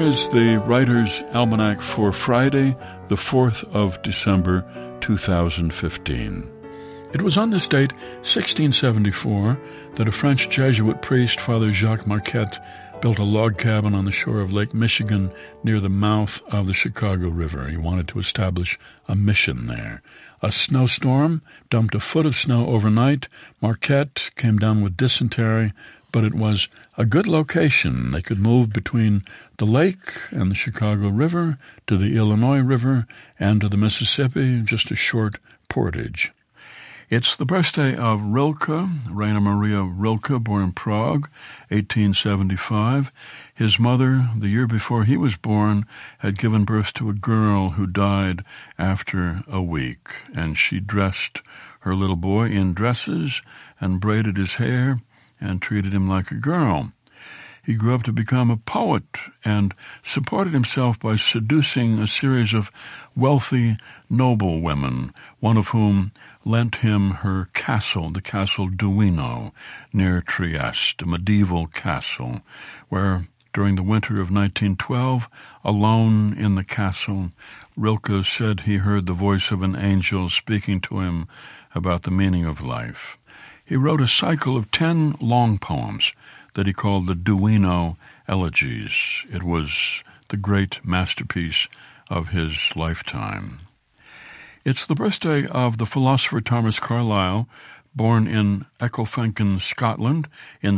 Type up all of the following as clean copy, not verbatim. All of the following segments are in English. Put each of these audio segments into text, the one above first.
is the Writer's Almanac for Friday, the 4th of December, 2015. It was on this date, 1674, that a French Jesuit priest, Father Jacques Marquette, built a log cabin on the shore of Lake Michigan near the mouth of the Chicago River. He wanted to establish a mission there. A snowstorm dumped a foot of snow overnight. Marquette came down with dysentery, but it was a good location. They could move between the lake and the Chicago River to the Illinois River and to the Mississippi, just a short portage. It's the birthday of Rilke, Rainer Maria Rilke, born in Prague, 1875. His mother, the year before he was born, had given birth to a girl who died after a week, and she dressed her little boy in dresses and braided his hair and treated him like a girl. He grew up to become a poet and supported himself by seducing a series of wealthy noble women, one of whom lent him her castle, the Castle Duino, near Trieste, a medieval castle, where during the winter of 1912, alone in the castle, Rilke said he heard the voice of an angel speaking to him about the meaning of life. He wrote a cycle of 10 long poems that he called the Duino Elegies. It was the great masterpiece of his lifetime. It's the birthday of the philosopher Thomas Carlyle, born in Ecclefechan, Scotland, in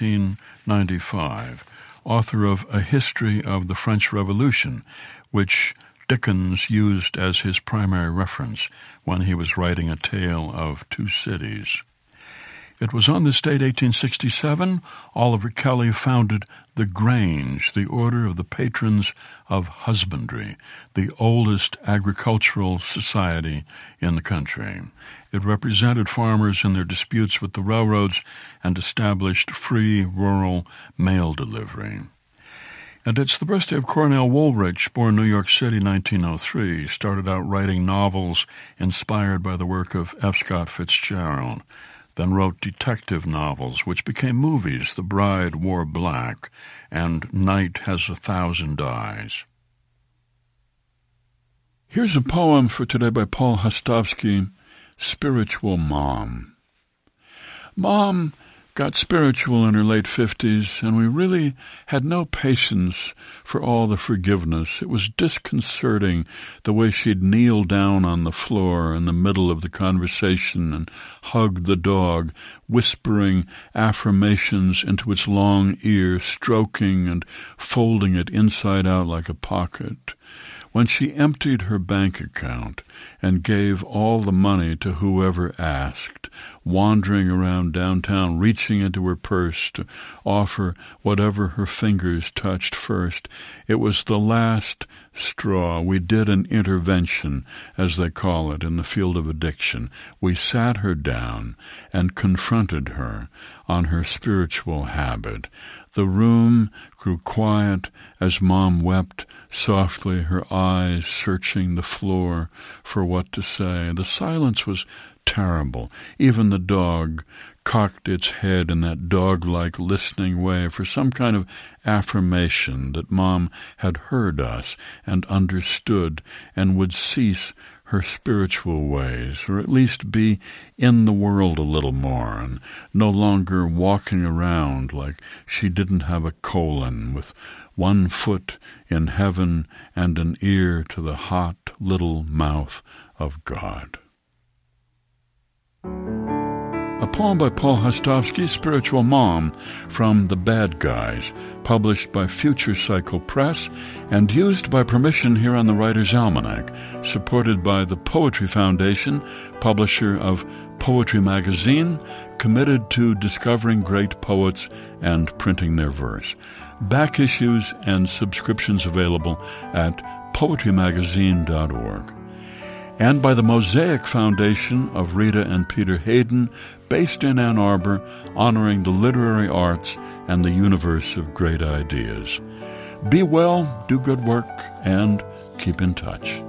1795, author of A History of the French Revolution, which Dickens used as his primary reference when he was writing A Tale of Two Cities. It was on this date, 1867, Oliver Kelly founded the Grange, the Order of the Patrons of Husbandry, the oldest agricultural society in the country. It represented farmers in their disputes with the railroads and established free rural mail delivery. And it's the birthday of Cornell Woolrich, born New York City, 1903. He started out writing novels inspired by the work of F. Scott Fitzgerald, then wrote detective novels, which became movies, The Bride Wore Black and Night Has 1,000 Eyes. Here's a poem for today by Paul Hostovsky, Spiritual Mom. Mom got spiritual in her late 50s, and we really had no patience for all the forgiveness. It was disconcerting the way she'd kneel down on the floor in the middle of the conversation and hug the dog, whispering affirmations into its long ear, stroking and folding it inside out like a pocket. When she emptied her bank account and gave all the money to whoever asked, wandering around downtown, reaching into her purse to offer whatever her fingers touched first, it was the last straw. We did an intervention, as they call it, in the field of addiction. We sat her down and confronted her on her spiritual habit. The room grew quiet as Mom wept softly, her eyes searching the floor for what to say. The silence was terrible. Even the dog cocked its head in that dog-like listening way for some kind of affirmation that Mom had heard us and understood and would cease her spiritual ways, or at least be in the world a little more, and no longer walking around like she didn't have a colon, with one foot in heaven and an ear to the hot little mouth of God. A poem by Paul Hostovsky, Spiritual Mom, from The Bad Guys, published by Future Cycle Press and used by permission here on the Writer's Almanac, supported by the Poetry Foundation, publisher of Poetry Magazine, committed to discovering great poets and printing their verse. Back issues and subscriptions available at poetrymagazine.org. And by the Mosaic Foundation of Rita and Peter Hayden, based in Ann Arbor, honoring the literary arts and the universe of great ideas. Be well, do good work, and keep in touch.